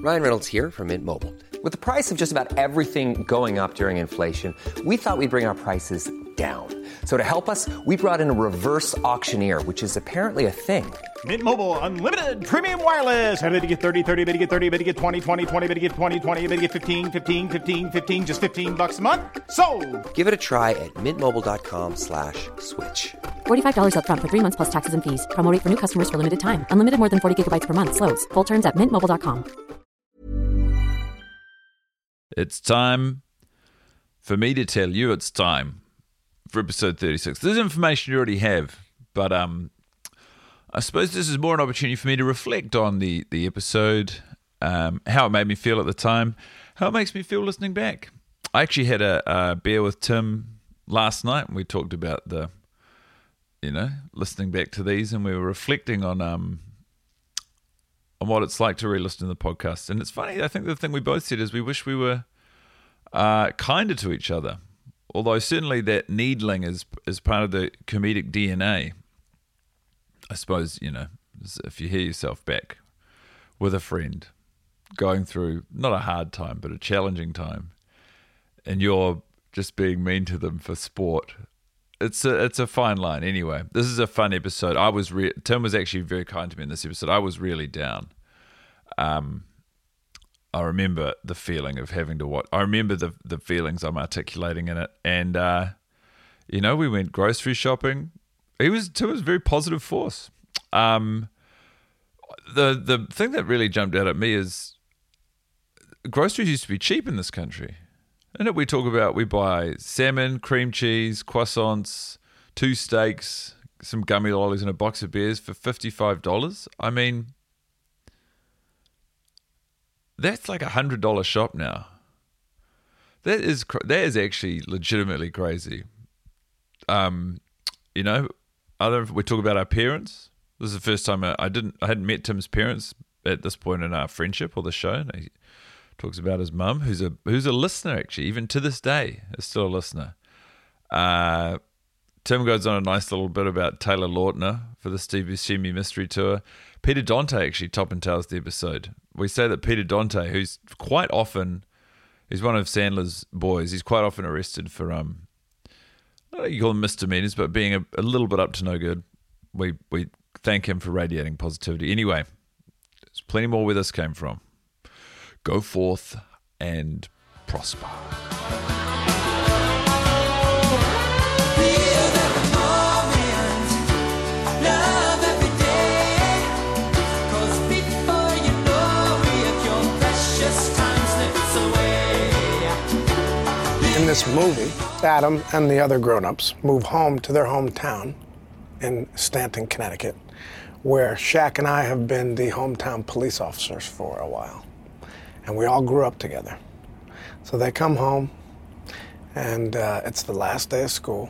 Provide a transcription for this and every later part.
Ryan Reynolds here from Mint Mobile. With the price of just about everything going up during inflation, we thought we'd bring our prices down. So to help us, we brought in a reverse auctioneer, which is apparently a thing. Mint Mobile Unlimited Premium Wireless. How to get 30, 30, bit to get 30, bit to get 20, 20, 20, bit to get 20, 20, bit to get 15, 15, 15, 15, just $15 a month? Sold! Give it a try at mintmobile.com/switch. $45 up front for 3 months plus taxes and fees. Promo rate for new customers for limited time. Unlimited more than 40 gigabytes per month. Slows full terms at mintmobile.com. It's time for me to tell you it's time for episode 36. There's information you already have, but I suppose this is more an opportunity for me to reflect on the episode, how it made me feel at the time, how it makes me feel listening back. I actually had a beer with Tim last night, and we talked about listening back to these, and we were reflecting on what it's like to re-listen to the podcast. And it's funny, I think the thing we both said is we wish we were kinder to each other. Although certainly that needling is part of the comedic DNA. I suppose, if you hear yourself back with a friend going through not a hard time, but a challenging time, and you're just being mean to them for sport, it's a fine line. Anyway, this is a fun episode. Tim was actually very kind to me in this episode. I was really down. I remember the feeling of having to watch. I remember the feelings I'm articulating in it. And, we went grocery shopping. Tim was a very positive force. The thing that really jumped out at me is groceries used to be cheap in this country. And we talk about, we buy salmon, cream cheese, croissants, 2 steaks, some gummy lollies and a box of beers for $55. I mean, that's like $100 shop now. That is actually legitimately crazy. We talk about our parents. This is the first time I hadn't met Tim's parents at this point in our friendship or the show. He talks about his mum, who's a listener actually, even to this day, is still a listener. Tim goes on a nice little bit about Taylor Lautner for the Steve Buscemi mystery tour. Peter Dante actually top and tails the episode. We say that Peter Dante, who's quite often, he's one of Sandler's boys, he's quite often arrested for, you call them misdemeanors, but being a little bit up to no good. We thank him for radiating positivity. Anyway, there's plenty more where this came from. Go forth and prosper. In this movie, Adam and the other grown-ups move home to their hometown in Stanton, Connecticut, where Shaq and I have been the hometown police officers for a while. And we all grew up together. So they come home, and it's the last day of school.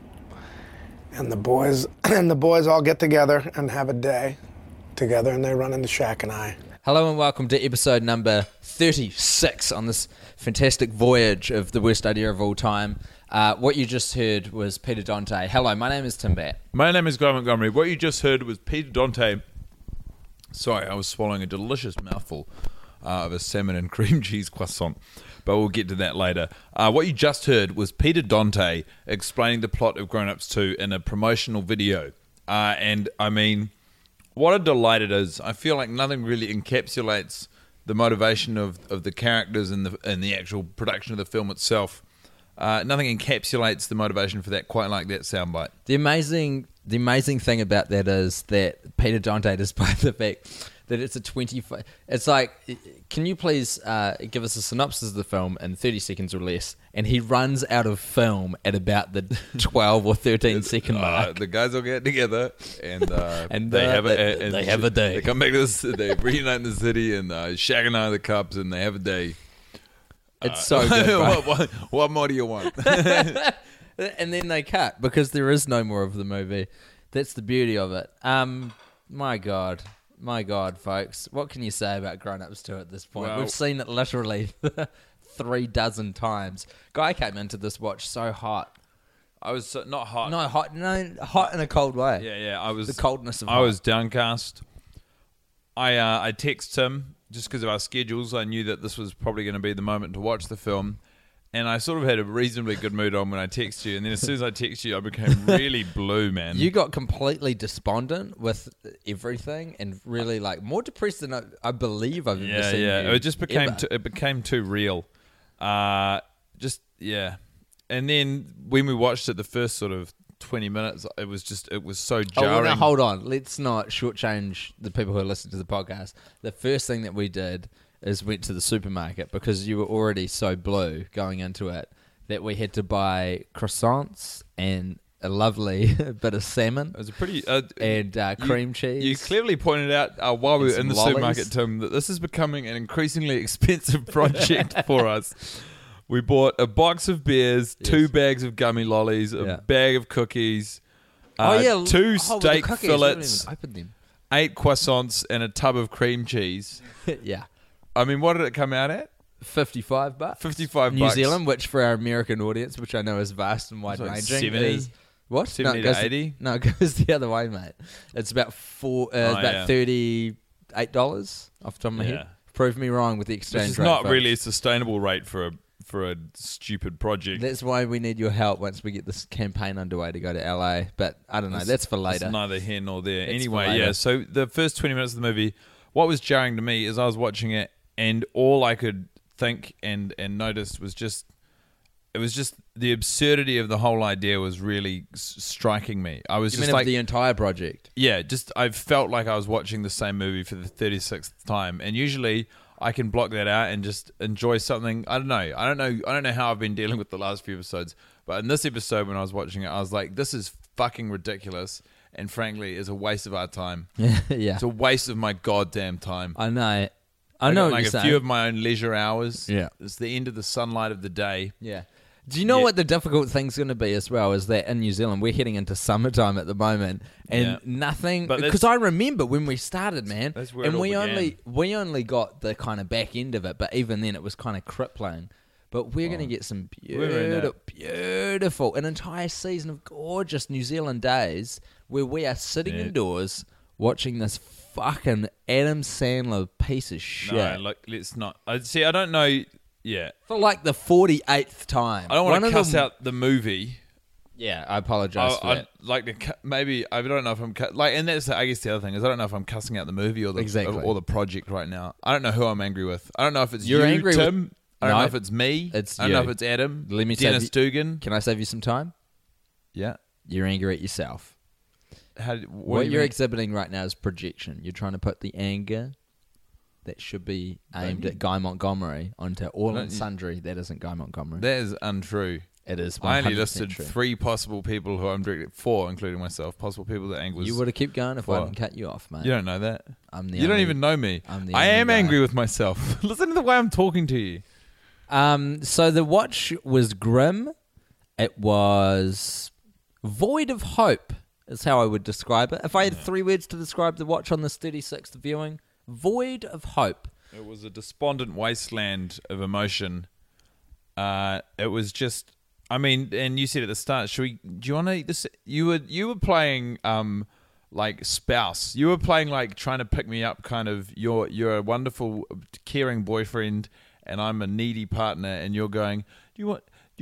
And the boys all get together and have a day together, and they run into Shaq and I. Hello and welcome to episode number 36 on this fantastic voyage of the worst idea of all time. What you just heard was Peter Dante. Hello, my name is Tim Batt. My name is Guy Montgomery. What you just heard was Peter Dante. Sorry, I was swallowing a delicious mouthful of a salmon and cream cheese croissant, but we'll get to that later. What you just heard was Peter Dante explaining the plot of Grown Ups 2 in a promotional video. And I mean, what a delight it is. I feel like nothing really encapsulates the motivation of the characters and the actual production of the film itself. Nothing encapsulates the motivation for that quite like that soundbite. The amazing thing about that is that Peter Dante, despite the fact that it's a 25... It's like, can you please give us a synopsis of the film in 30 seconds or less? And he runs out of film at about the 12 or 13 second mark. The guys all get together and they have a day. They come back to this, they reunite in the city, and Shaq and I are the cops, and they have a day. It's so good. What more do you want? And then they cut because there is no more of the movie. That's the beauty of it. My God, folks. What can you say about Grown Ups 2 at this point? Well, we've seen it literally 36 times. Guy came into this watch so hot. I was not hot. No, hot in a cold way. Yeah. I was the coldness of. I was downcast. I text him just because of our schedules, I knew that this was probably going to be the moment to watch the film. And I sort of had a reasonably good mood on when I text you. And then as soon as I text you, I became really blue, man. You got completely despondent with everything and really like more depressed than I believe I've ever seen you. It just became ever. it became too real. And then when we watched it, the first sort of 20 minutes, it was so jarring. Oh, well, now hold on. Let's not shortchange the people who are listening to the podcast. The first thing that we did is went to the supermarket because you were already so blue going into it that we had to buy croissants and a lovely bit of salmon. It was a pretty and cream cheese. You clearly pointed out while we were in the supermarket, Tim, that this is becoming an increasingly expensive project for us. We bought a box of beers, 2 bags of gummy lollies, a bag of cookies, 2 steak fillets, 8 croissants, and a tub of cream cheese. Yeah. I mean, what did it come out at? $55. $55 New Zealand, which for our American audience, which I know is vast and wide ranging, 70. is what? 70 to 80? No, it goes the other way, mate. It's about $38 off the top of my head. Prove me wrong with the exchange rate. Which is not folks. really a sustainable rate for a stupid project. That's why we need your help once we get this campaign underway to go to LA. But I don't know. That's for later. It's neither here nor there. It's Anyway, yeah. So the first 20 minutes of the movie, what was jarring to me is I was watching it, and all I could think and notice was just the absurdity of the whole idea was really striking me. I was just like the entire project. Yeah, just I felt like I was watching the same movie for the 36th time, and usually I can block that out and just enjoy something. I don't know how I've been dealing with the last few episodes, but in this episode when I was watching it, I was like, this is fucking ridiculous, and frankly, is a waste of our time. Yeah, it's a waste of my goddamn time. I know. I know like what you're a few saying. of my own leisure hours. Yeah, it's the end of the sunlight of the day. Yeah. Do you know what the difficult thing's going to be as well? Is that in New Zealand we're heading into summertime at the moment, and nothing. Because I remember when we started, man, that's where and it all we only got the kind of back end of it, but even then it was kind of crippling. But we're going to get some beautiful, an entire season of gorgeous New Zealand days where we are sitting indoors watching this fucking Adam Sandler piece of shit. No, look, let's not. I don't know. Yeah. For like the 48th time. I don't want to cuss out the movie. Yeah, I apologize for that. I'd like to maybe, I don't know if I'm and that's I guess the other thing is I don't know if I'm cussing out the movie or the project right now. I don't know who I'm angry with. I don't know if it's You're angry Tim. I don't know if it's me. I don't know if it's Adam. Let me Dennis Dugan. Can I save you some time? Yeah. You're angry at yourself. What you're exhibiting right now is projection. You're trying to put the anger that should be aimed at Guy Montgomery onto all and sundry. That isn't Guy Montgomery. That is untrue. It is 100% I only listed true. 3 possible people who I'm directed, 4 including myself, possible people that anger was. You would have kept going if I didn't cut you off, mate. You don't know that. You don't even know me. I am angry with myself. Listen to the way I'm talking to you. So the watch was grim. It was void of hope, is how I would describe it. If I had 3 words to describe the watch on this 36th viewing, void of hope. It was a despondent wasteland of emotion. It was just, I mean, and you said at the start, do you want to, this, you were playing, like spouse. You were playing like trying to pick me up kind of, you're a wonderful, caring boyfriend and I'm a needy partner, and you're going, do you want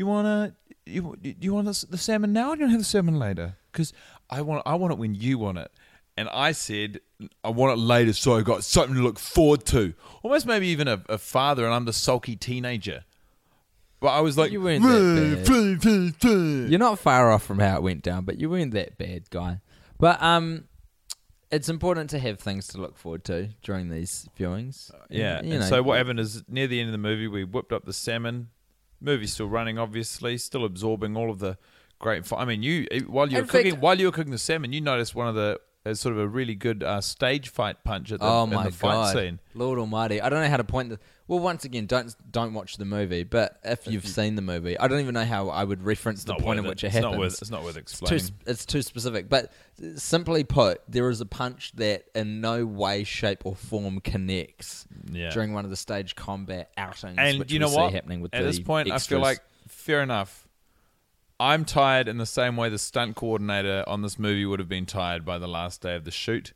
the salmon now or do you want to have the salmon later? Because I want it when you want it. And I said, I want it later so I got something to look forward to. Almost maybe even a father, and I'm the sulky teenager. But I was like, you weren't that bad. You're not far off from how it went down, but you weren't that bad, Guy. But it's important to have things to look forward to during these viewings. Yeah. And so what happened is near the end of the movie, we whipped up the salmon. Movie's still running, obviously, still absorbing all of the great. I mean, while you were cooking the salmon, you noticed one of the sort of a really good stage fight punch at the fight scene. Lord Almighty, I don't know how to point the. Well, once again, don't watch the movie. But if you've seen the movie, I don't even know how I would reference the point at which it happens. It's not worth explaining. It's too specific. But simply put, there is a punch that in no way, shape, or form connects during one of the stage combat outings. And which you know we what? see happening with at this point, extras. I feel like fair enough. I'm tired in the same way the stunt coordinator on this movie would have been tired by the last day of the shoot.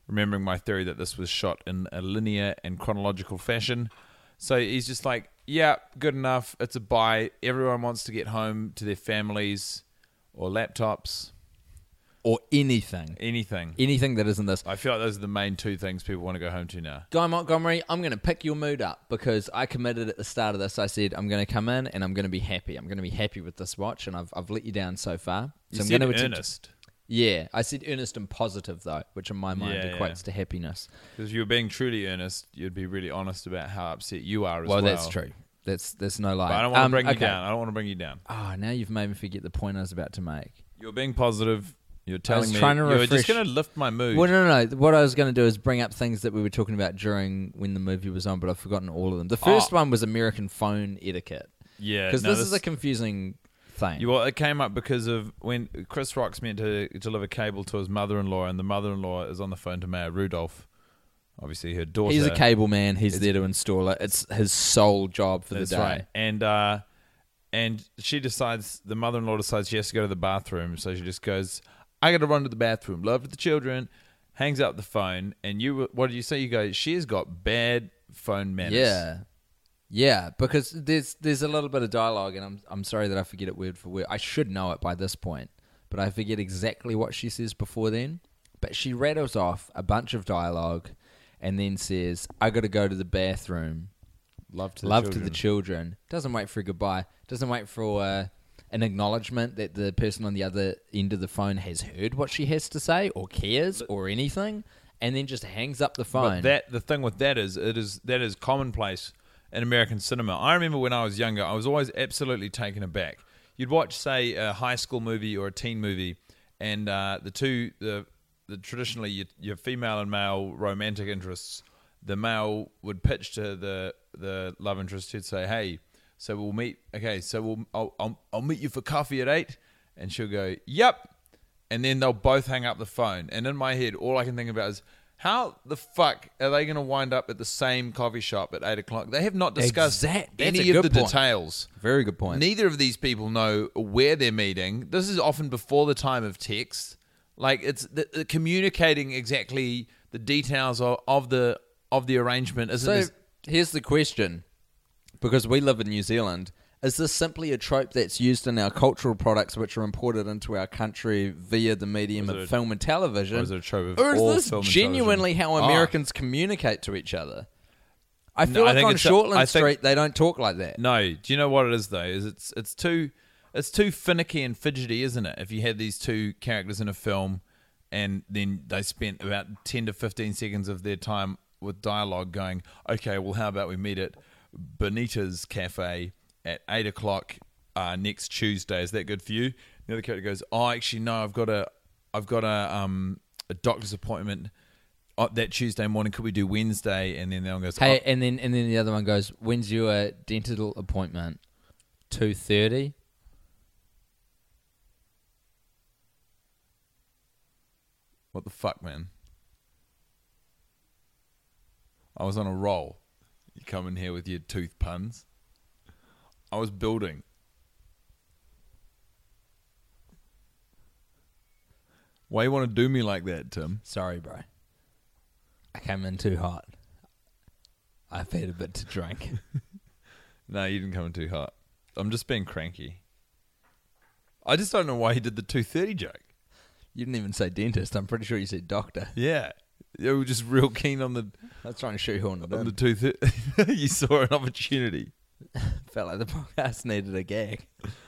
remembering my theory that this was shot in a linear and chronological fashion. So he's just like, yeah, good enough. It's a buy. Everyone wants to get home to their families or laptops. Or anything. Anything that isn't this. I feel like those are the main two things people want to go home to now. Guy Montgomery, I'm going to pick your mood up because I committed at the start of this. I said, I'm going to come in and I'm going to be happy. I'm going to be happy with this watch, and I've let you down so far. So You I'm said going to earnest. Yeah, I said earnest and positive, though, which in my mind Yeah, equates to happiness. Because if you were being truly earnest, you'd be really honest about how upset you are as well. Well, that's true. That's no lie. But I don't want to bring you okay. down. I don't want to bring you down. Oh, now you've made me forget the point I was about to make. You're being positive. You're telling me trying to you're just refresh- going to lift my mood. Well, no. What I was going to do is bring up things that we were talking about during when the movie was on, but I've forgotten all of them. The first one was American phone etiquette. Yeah. Because no, this is a confusing thing. Well, it came up because of when Chris Rock's meant to deliver cable to his mother-in-law, and the mother-in-law is on the phone to Maya Rudolph, obviously her daughter. He's a cable man. He's there to install it. It's his sole job for the day. Right. And she decides, the mother-in-law decides she has to go to the bathroom, so she just goes, I got to run to the bathroom. Love with the children. Hangs up the phone, and what did you say? You go, she has got bad phone manners. Yeah, because there's a little bit of dialogue, and I'm sorry that I forget it word for word. I should know it by this point, but I forget exactly what she says before then. But she rattles off a bunch of dialogue, and then says, I got to go to the bathroom. Love to the children. Doesn't wait for a goodbye. Doesn't wait for an acknowledgement that the person on the other end of the phone has heard what she has to say or cares or anything, and then just hangs up the phone. But the thing with that is, that is commonplace in American cinema. I remember when I was younger, I was always absolutely taken aback. You'd watch, say, a high school movie or a teen movie, and the traditionally your female and male romantic interests, the male would pitch to the love interest. He'd say, "Hey, so we'll meet. Okay, so I'll meet you for coffee at 8," and she'll go, "Yep," and then they'll both hang up the phone. And in my head, all I can think about is, how the fuck are they going to wind up at the same coffee shop at 8 o'clock? They have not discussed any of the details. Very good point. Neither of these people know where they're meeting. This is often before the time of text. Like, it's the communicating exactly the details of the arrangement. So here's the question, because we live in New Zealand. Is this simply a trope that's used in our cultural products which are imported into our country via the medium of film and television? Or is it a trope of or all is film this and genuinely television? how Americans communicate to each other? I feel like on Shortland Street they don't talk like that. No, do you know what it is though? Is it's too finicky and fidgety, isn't it? If you had these two characters in a film and then they spent about 10 to 15 seconds of their time with dialogue going, okay, well, how about we meet at Bonita's Cafe at 8 o'clock next Tuesday? Is that good for you? The other character goes, oh, actually, no, I've got a doctor's appointment that Tuesday morning. Could we do Wednesday? And then the other one goes, hey, and then the other one goes, when's your dental appointment? 2:30. What the fuck, man? I was on a roll. You come in here with your tooth puns. I was building. Why you want to do me like that, Tim? Sorry, bro. I came in too hot. I've had a bit to drink. No, you didn't come in too hot. I'm just being cranky. I just don't know why he did the 2:30 joke. You didn't even say dentist. I'm pretty sure you said doctor. Yeah. You were just real keen on the... I was trying to shoehorn it on in. the 2:30. You saw an opportunity. Felt like the podcast needed a gag.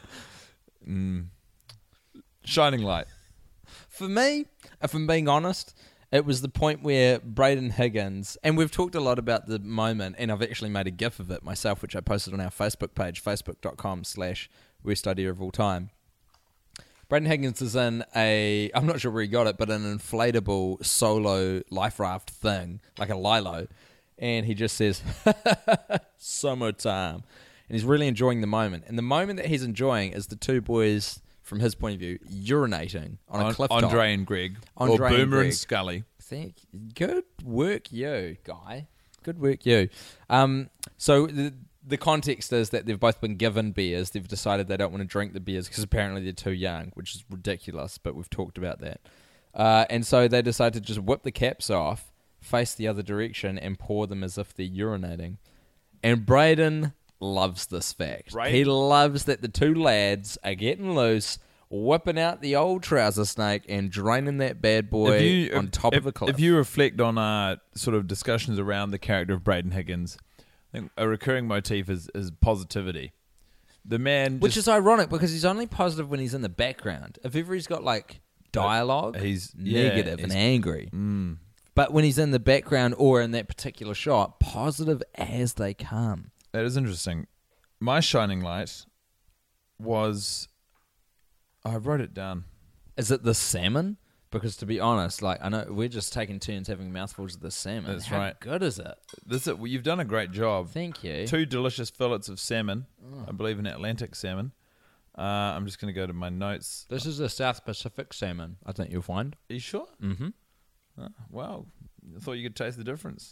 Shining light. For me, if I'm being honest, it was the point where Braden Higgins, and we've talked a lot about the moment, and I've actually made a GIF of it myself, which I posted on our Facebook page, facebook.com/worst idea of all time. Braden Higgins is in I'm not sure where he got it, but an inflatable solo life raft thing, like a Lilo, and he just says, summertime. And he's really enjoying the moment. And the moment that he's enjoying is the two boys, from his point of view, urinating on a cliff top. Andre and Greg. Andre or Boomer and Greg. and Scully. Good work, you, guy. Good work, you. So the context is that they've both been given beers. They've decided they don't want to drink the beers because apparently they're too young, which is ridiculous, but we've talked about that. And so they decide to just whip the caps off, face the other direction, and pour them as if they're urinating. And Brayden loves this fact. Right. He loves that the two lads are getting loose, whipping out the old trouser snake and draining that bad boy on top of a cliff. If you reflect on sort of discussions around the character of Brayden Higgins, I think a recurring motif is positivity. The man, Which is ironic because he's only positive when he's in the background. If ever he's got like dialogue, he's negative and angry. But when he's in the background or in that particular shot, positive as they come. That is interesting. My shining light was... I wrote it down. Is it the salmon? Because to be honest, like I know we're just taking turns having mouthfuls of the salmon. That's How right. good is it? You've done a great job. Thank you. 2 delicious fillets of salmon. I believe an Atlantic salmon. I'm just going to go to my notes. This is a South Pacific salmon, I think you'll find. Are you sure? Mm-hmm. Wow. I thought you could taste the difference.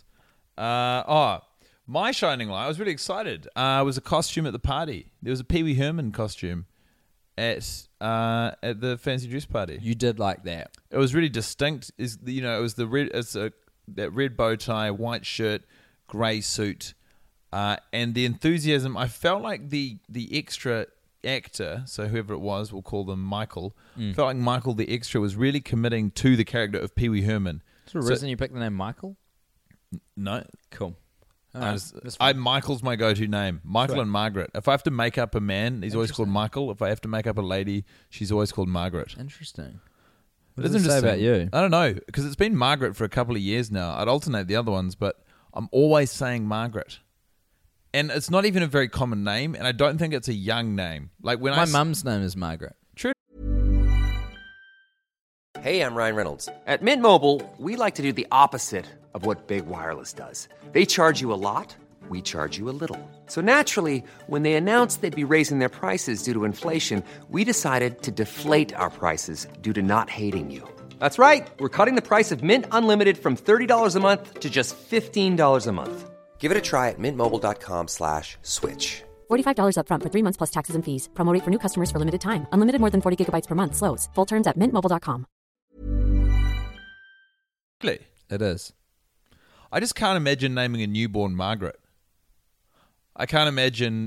My shining light, I was really excited. Was a costume at the party. There was a Pee Wee Herman costume at the fancy dress party. You did like that. It was really distinct. It was the red. That red bow tie, white shirt, grey suit, and the enthusiasm. I felt like the extra actor, so whoever it was, we'll call them Michael. Felt like Michael, the extra, was really committing to the character of Pee Wee Herman. Is there a reason you picked the name Michael? No, Cool. Michael's my go-to name. Michael and Margaret. If I have to make up a man, he's always called Michael. If I have to make up a lady, she's always called Margaret. Interesting. What does it say about you? I don't know, because it's been Margaret for a couple of years now. I'd alternate the other ones, but I'm always saying Margaret. And it's not even a very common name, and I don't think it's a young name. Like when My mum's name is Margaret. True. Hey, I'm Ryan Reynolds. At Mint Mobile, we like to do the opposite of what Big Wireless does. They charge you a lot, we charge you a little. So naturally, when they announced they'd be raising their prices due to inflation, we decided to deflate our prices due to not hating you. That's right. We're cutting the price of Mint Unlimited from $30 a month to just $15 a month. Give it a try at mintmobile.com/switch. $45 up front for 3 months plus taxes and fees. Promo rate for new customers for limited time. Unlimited more than 40 gigabytes per month. Slows full terms at mintmobile.com. It is. I just can't imagine naming a newborn Margaret. I can't imagine,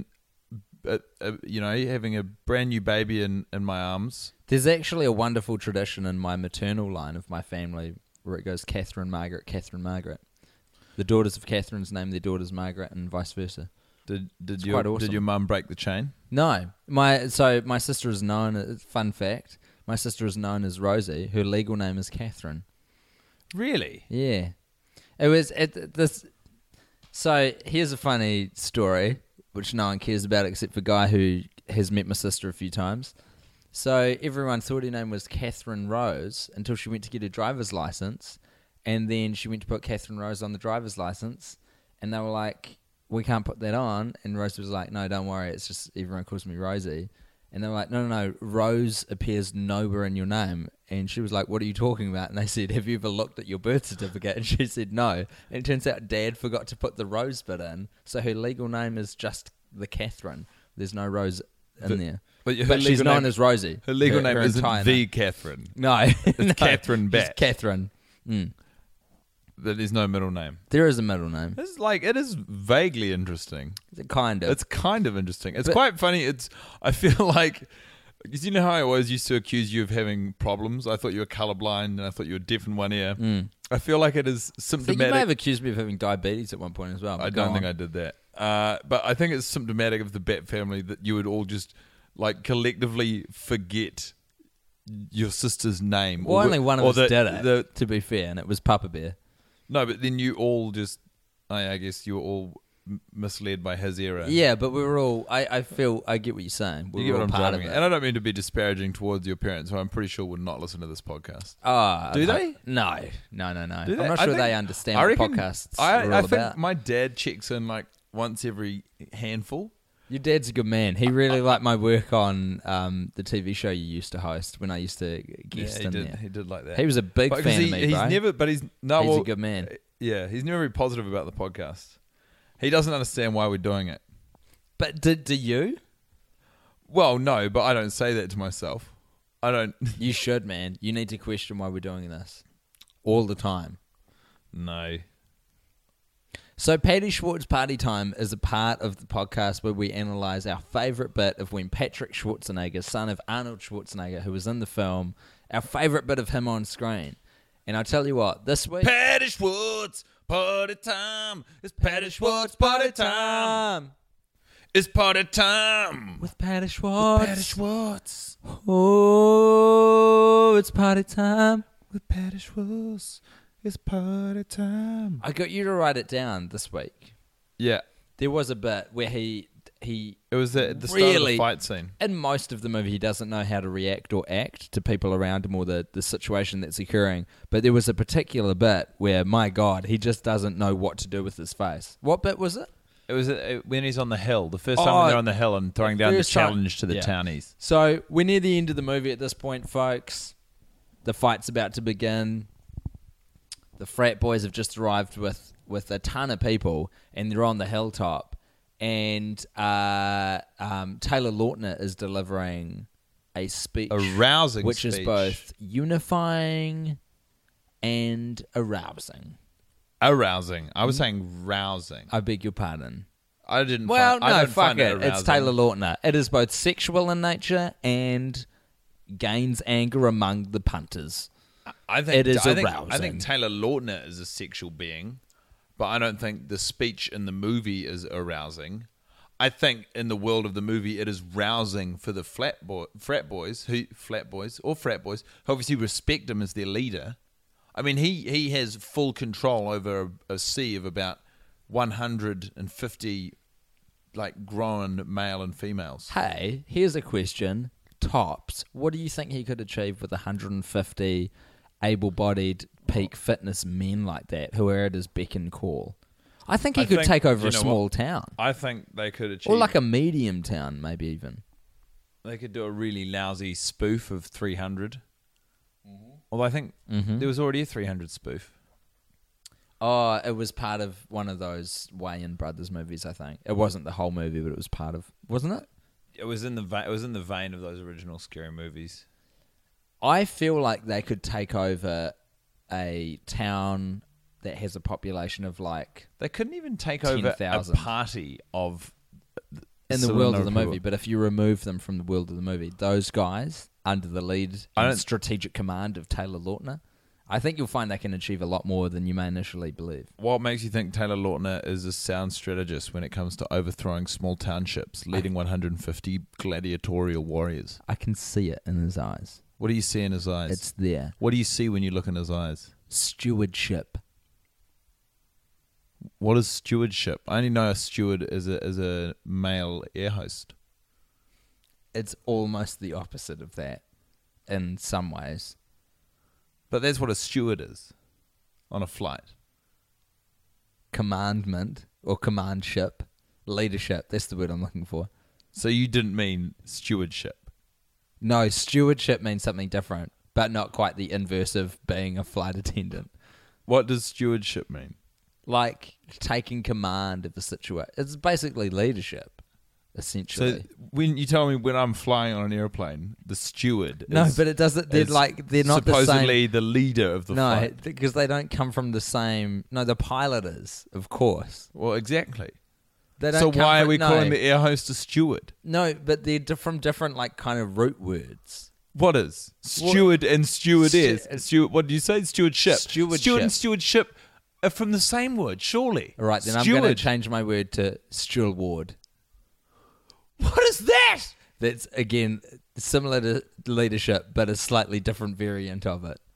having a brand new baby in my arms. There's actually a wonderful tradition in my maternal line of my family where it goes Catherine, Margaret, Catherine, Margaret. The daughters of Catherine's name their daughters Margaret and vice versa. Did quite awesome. Did your mum break the chain? No. My sister is known, fun fact, my sister is known as Rosie. Her legal name is Catherine. Really? Yeah. It was at this. So here's a funny story, which no one cares about except for a guy who has met my sister a few times. So everyone thought her name was Catherine Rose until she went to get her driver's license, and then she went to put Catherine Rose on the driver's license, and they were like, "We can't put that on." And Rose was like, "No, don't worry. It's just everyone calls me Rosie." And they were like, no, Rose appears nowhere in your name. And she was like, what are you talking about? And they said, have you ever looked at your birth certificate? And she said, no. And it turns out Dad forgot to put the Rose bit in. So her legal name is just the Catherine. There's no Rose in there. But she's known as Rosie. Her legal name isn't the Catherine. No. It's Catherine Bat. She's Catherine. There is no middle name. There is a middle name. It is vaguely interesting. Kind of. It's kind of interesting. It's quite funny. I feel like, because you know how I always used to accuse you of having problems? I thought you were colorblind and I thought you were deaf in one ear. I feel like it is symptomatic. You may have accused me of having diabetes at one point as well. I don't think I did that. But I think it's symptomatic of the Bat family that you would all just like collectively forget your sister's name. Well, only one of us did it, to be fair, and it was Papa Bear. No, but then you all just, I guess you were all misled by his era. Yeah, but we were all, I get what you're saying. You get what I'm driving at. And I don't mean to be disparaging towards your parents, who I'm pretty sure would not listen to this podcast. Do they? No. Do I'm they? not sure they understand what podcasts are all about. I think my dad checks in like once every handful. Your dad's a good man. He really liked my work on the TV show you used to host when I used to guest in there. He did like that. He was a big fan of me, bro. He's a good man. Yeah, he's never very positive about the podcast. He doesn't understand why we're doing it. But do you? Well, no, but I don't say that to myself. I don't. You should, man. You need to question why we're doing this all the time. No. So, Patty Schwartz Party Time is a part of the podcast where we analyse our favourite bit of when Patrick Schwarzenegger, son of Arnold Schwarzenegger, who was in the film, our favourite bit of him on screen. And I'll tell you what, this week... Patty Schwartz Party Time. It's Patty Schwartz Party Time. It's party time. With Patty Schwartz. Patty Schwartz. Oh, it's party time. With Patty Schwartz. It's party time. I got you to write it down this week. Yeah. There was a bit where he It was the start really, of the fight scene. in most of the movie, he doesn't know how to react or act to people around him or the situation that's occurring. But there was a particular bit where, my God, he just doesn't know what to do with his face. What bit was it? It was when he's on the hill. The first time when they're on the hill and throwing down the first time. challenge to the Yeah. townies. So we're near the end of the movie at this point, folks. The fight's about to begin. The frat boys have just arrived with a ton of people, and they're on the hilltop. And Taylor Lautner is delivering a speech, A rousing which speech. is both unifying and arousing. Arousing. I was saying rousing. I beg your pardon. I didn't. Well, I no, don't fuck find it. It's arousing. Taylor Lautner. It is both sexual in nature and gains anger among the punters. I think it is I arousing. think Taylor Lautner is a sexual being, but I don't think the speech in the movie is arousing. I think in the world of the movie, it is rousing for the frat boys who obviously respect him as their leader. I mean, he has full control over a sea of about 150 like grown male and females. Hey, here's a question. Tops, what do you think he could achieve with 150 able-bodied peak fitness men like that who are at his beck and call? I think he could take over a small town. I think they could achieve, Or like a medium town, maybe even. they could do a really lousy spoof of 300. Although I think there was already a 300 spoof. Oh, it was part of one of those Wayans Brothers movies, I think. It wasn't the whole movie, but it was part of... Wasn't it? It was in the vein of those original scary movies. I feel like they could take over a town that has a population of like... They couldn't even take over a 10,000. party of... in the world of the movie, but if you remove them from the world of the movie, those guys under the lead and strategic command of Taylor Lautner, I think you'll find they can achieve a lot more than you may initially believe. What makes you think Taylor Lautner is a sound strategist when it comes to overthrowing small townships, leading 150 gladiatorial warriors? I can see it in his eyes. What do you see in his eyes? It's there. What do you see when you look in his eyes? Stewardship. What is stewardship? I only know a steward as a male air host. It's almost the opposite of that in some ways. But that's what a steward is on a flight. Commandment or commandship. Leadership. That's the word I'm looking for. So you didn't mean stewardship? No, stewardship means something different, but not quite the inverse of being a flight attendant. What does stewardship mean? Like taking command of the situation. It's basically leadership, essentially. So when you tell me when I'm flying on an airplane, the steward No, is, but it doesn't. They're is like they're not the same. supposedly the leader of the No, flight. because they don't come from the same. No, the pilot is, of course. Well, exactly. They don't So come why from, are we no, calling the air host a steward? No, but they're from different like kind of root words. What is steward and stewardess? Stu- What did you say? Stewardship. Stewardship. Steward and stewardship are from the same word, surely. All right, then I'm Steward. going to change my word to steward. What is that? That's again similar to leadership, but a slightly different variant of it.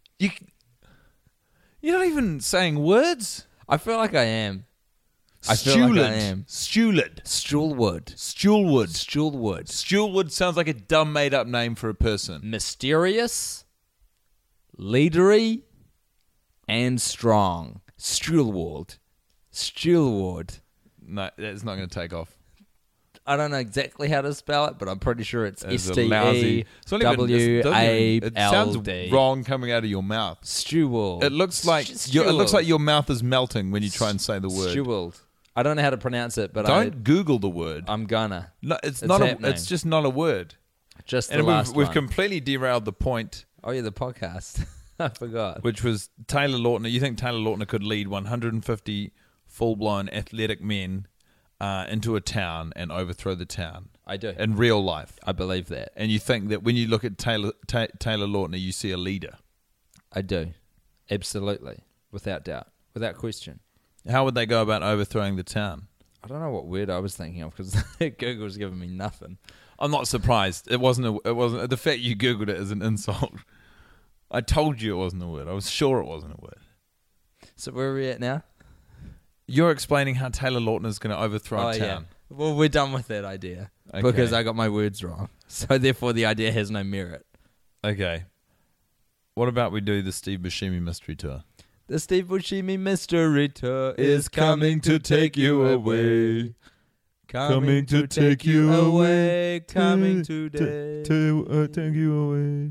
You're not even saying words. I feel like I am. I feel like I am. Steward. Steward. Steward. Steward. Steward sounds like a dumb made-up name for a person. Mysterious, leadery, and strong. Steward. Steward. No, that's not going to take off. I don't know exactly how to spell it, but I'm pretty sure it's It's a lousy- it's not even- it sounds STEWALD. wrong coming out of your mouth. Steward. It looks like your mouth is melting when you try and say the word. Steward. I don't know how to pronounce it, but Don't Google the word. I'm gonna. No, it's It's not. happening. It's just not a word. Just the And last we've one. completely derailed the point, Oh, yeah, the podcast. I forgot. which was Taylor Lautner. You think Taylor Lautner could lead 150 full-blown athletic men into a town and overthrow the town? I do. In real life. I believe that. And you think that when you look at Taylor Lautner, you see a leader. I do. Absolutely. Without doubt. Without question. How would they go about overthrowing the town? I don't know what word I was thinking of because Google's giving me nothing. I'm not surprised. It wasn't. The fact you Googled it is an insult. I told you it wasn't a word. I was sure it wasn't a word. So where are we at now? You're explaining how Taylor Lautner is going to overthrow a town. Yeah. Well, we're done with that idea Okay. because I got my words wrong. So therefore, the idea has no merit. Okay. What about we do the Steve Buscemi mystery tour? The Steve Buscemi mystery tour is coming to take you away. Coming to take you away. Coming today. Take you away.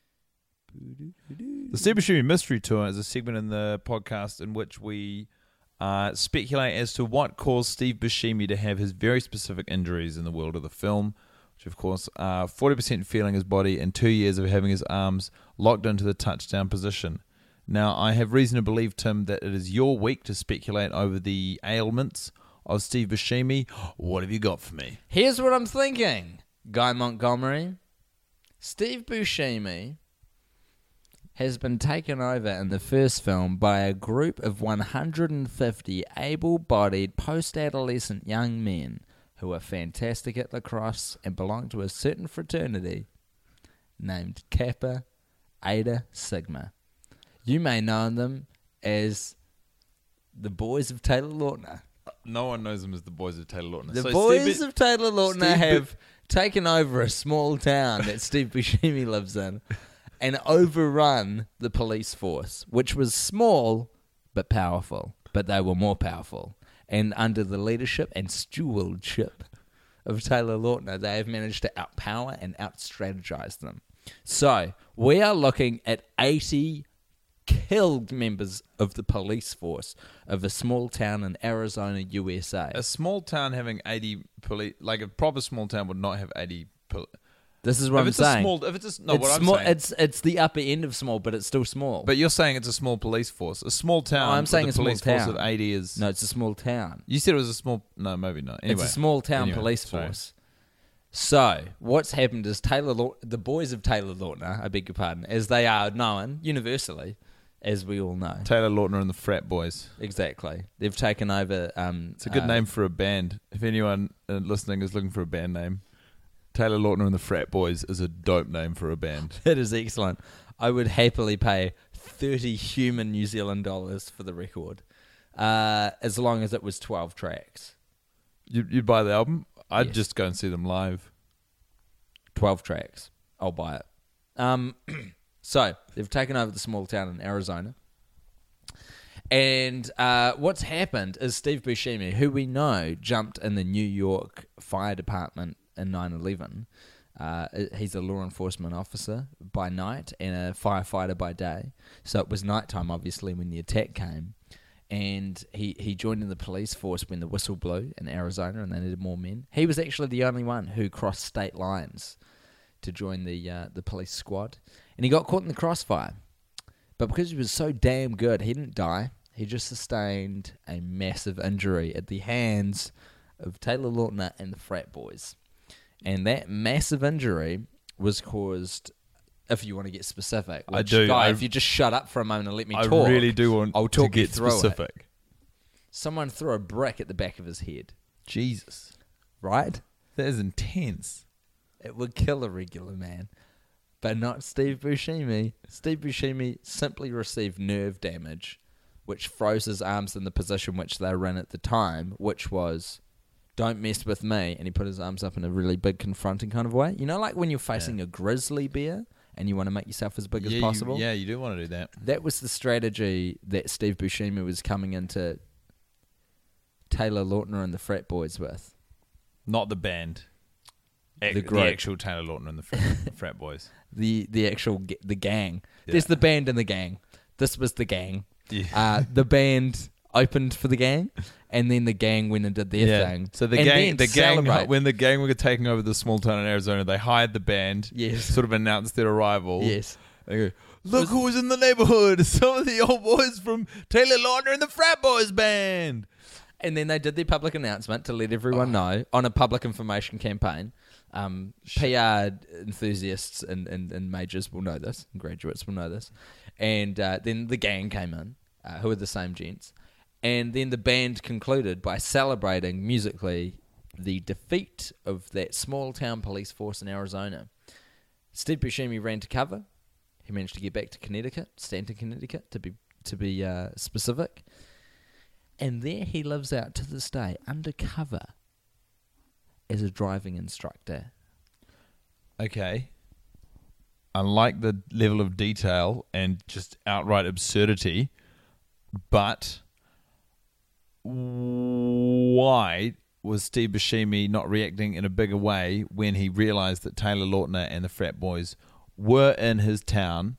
The Steve Buscemi mystery tour is a segment in the podcast in which we speculate as to what caused Steve Buscemi to have his very specific injuries in the world of the film, which of course are 40% feeling his body and 2 years of having his arms locked into the touchdown position. Now, I have reason to believe, Tim, that it is your week to speculate over the ailments of Steve Buscemi. What have you got for me? Here's what I'm thinking, Guy Montgomery. Steve Buscemi has been taken over in the first film by a group of 150 able-bodied post-adolescent young men who are fantastic at lacrosse and belong to a certain fraternity named Kappa Eta Sigma. You may know them as the Boys of Taylor Lautner. No one knows them as the Boys of Taylor Lautner. The So Boys Steve- of Taylor Lautner Steve- have taken over a small town that Steve Buscemi lives in and overrun the police force, which was small but powerful. But they were more powerful. And under the leadership and stewardship of Taylor Lautner, they have managed to outpower and out-strategize them. So, we are looking at 80 killed members of the police force of a small town in Arizona, USA. A small town having 80 police, like a proper small town would not have 80 police. This is what If I'm it's a saying. small, if it's a, no, It's what I'm small, saying. it's the upper end of small, but it's still small. But you're saying it's a small police force. A small town. No, I'm saying with a a police small force town. of 80 is. No, it's a small town. You said it was a small. No, maybe not. Anyway, It's a small town Anyway, police sorry. force. So, what's happened is the Boys of Taylor Lautner, I beg your pardon, as they are known universally, as we all know. Taylor Lautner and the Frat Boys. Exactly. They've taken over... It's a good name for a band. If anyone listening is looking for a band name, Taylor Lautner and the Frat Boys is a dope name for a band. That is excellent. I would happily pay 30 human New Zealand dollars for the record, as long as it was 12 tracks. You'd buy the album? I'd Yes. just go and see them live. 12 tracks. I'll buy it. So, they've taken over the small town in Arizona. And what's happened is Steve Buscemi, who we know jumped in the New York Fire Department in 9/11. He's a law enforcement officer by night and a firefighter by day. So it was nighttime, obviously, when the attack came. And he joined in the police force when the whistle blew in Arizona and they needed more men. He was actually the only one who crossed state lines to join the police squad. And he got caught in the crossfire. But because he was so damn good, he didn't die. He just sustained a massive injury at the hands of Taylor Lautner and the Frat Boys. And that massive injury was caused, if you want to get specific. I which, do. Guy, if you just shut up for a moment and let me I talk. really do want I'll to talk you get through it. specific. Someone threw a brick at the back of his head, Jesus. right? That is intense. It would kill a regular man. But not Steve Buscemi. Steve Buscemi simply received nerve damage, which froze his arms in the position which they were in at the time, which was, don't mess with me. And he put his arms up in a really big confronting kind of way. You know, like when you're facing a grizzly bear and you want to make yourself as big as possible? You do want to do that. That was the strategy that Steve Buscemi was coming into Taylor Lautner and the Frat Boys with. Not the band. The The group. actual Taylor Lautner and the Frat Boys. The actual the gang. Yeah. There's the band and the gang. This was the gang. Yeah. The band opened for the gang, and then the gang went and did their thing. So the And gang, then celebrate. when the gang were taking over the small town in Arizona, they hired the band. Yes. Sort of announced their arrival. Yes. They go, look who's in the neighborhood! Some of the old boys from Taylor Lautner and the Frat Boys band. And then they did their public announcement to let everyone know on a public information campaign. PR enthusiasts and majors will know this, and graduates will know this. And then the gang came in, who are the same gents. And then the band concluded by celebrating musically the defeat of that small town police force in Arizona. Steve Buscemi ran to cover. He managed to get back to Connecticut, Stanton, Connecticut, to be specific. And there he lives out to this day, undercover, as a driving instructor. Okay. I like the level of detail and just outright absurdity, but why was Steve Buscemi not reacting in a bigger way when he realized that Taylor Lautner and the Frat Boys were in his town?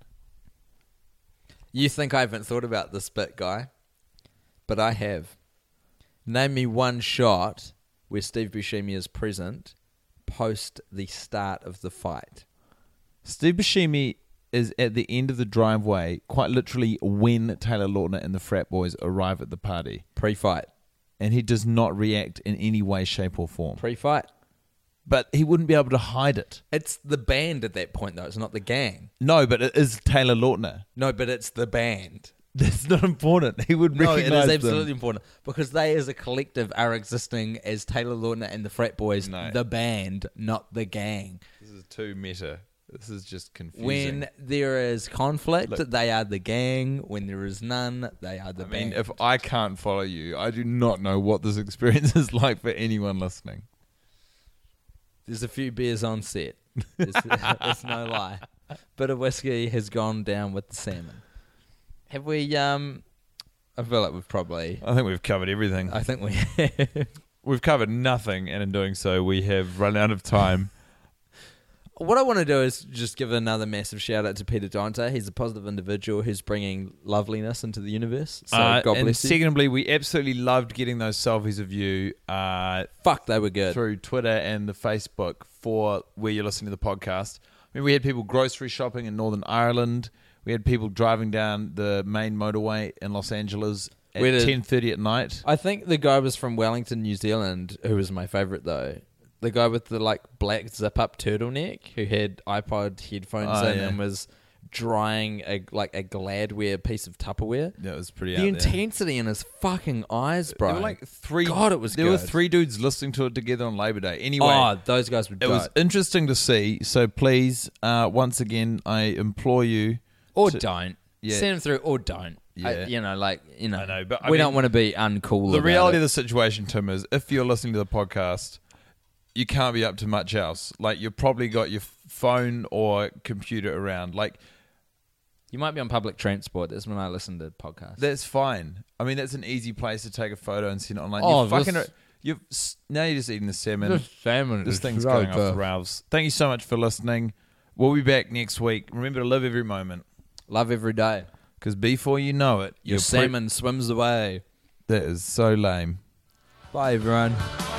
You think I haven't thought about this bit, Guy? But I have. Name me one shot where Steve Buscemi is present post the start of the fight. Steve Buscemi is at the end of the driveway, quite literally when Taylor Lautner and the Frat Boys arrive at the party. Pre-fight. And he does not react in any way, shape or form. Pre-fight. But he wouldn't be able to hide it. It's the band at that point, though. It's not the gang. No, but it is Taylor Lautner. No, but it's the band. That's not important. He would No, recognize it is them. absolutely important because they, as a collective, are existing as Taylor Lautner and the Frat Boys, No. the band, not the gang. This is too meta. This is just confusing. When there is conflict, Look. they are the gang. When there is none, they are the I band. mean, if I can't follow you, I do not know what this experience is like for anyone listening. There's a few beers on set. It's no lie. Bit of whiskey has gone down with the salmon. Have we? I feel like we've probably. I think we've covered everything. I think we have. We've covered nothing, and in doing so, we have run out of time. What I want to do is just give another massive shout out to Peter Dante. He's a positive individual who's bringing loveliness into the universe. So God and bless you. secondly, we absolutely loved getting those selfies of you Fuck, they were good. through Twitter and the Facebook for where you're listening to the podcast. I mean, we had people grocery shopping in Northern Ireland. We had people driving down the main motorway in Los Angeles at 10:30 at night. I think the guy was from Wellington, New Zealand, who was my favourite though. The guy with the black zip-up turtleneck who had iPod headphones in and was drying a Gladware piece of Tupperware. That was pretty The out intensity in his fucking eyes, bro. There were like three. God, it was There were good. 3 dudes listening to it together on Labor Day. Anyway, Oh, those guys were it dope. was interesting to see. So please, once again, I implore you. Or to- don't. Yeah. Send them through or don't. Yeah. I know, but I we mean, don't want to be uncool The about reality it. of the situation, Tim, is if you're listening to the podcast, you can't be up to much else. Like, you've probably got your phone or computer around. Like, You might be on public transport. That's when I listen to podcasts. that's fine. I mean, that's an easy place to take a photo and send it online. Oh, Now you're just eating the salmon. This salmon This is thing's so going off good. the rails. Thank you so much for listening. We'll be back next week. Remember to live every moment, Love every day. because before you know it, Your salmon swims away. That is so lame. Bye, everyone.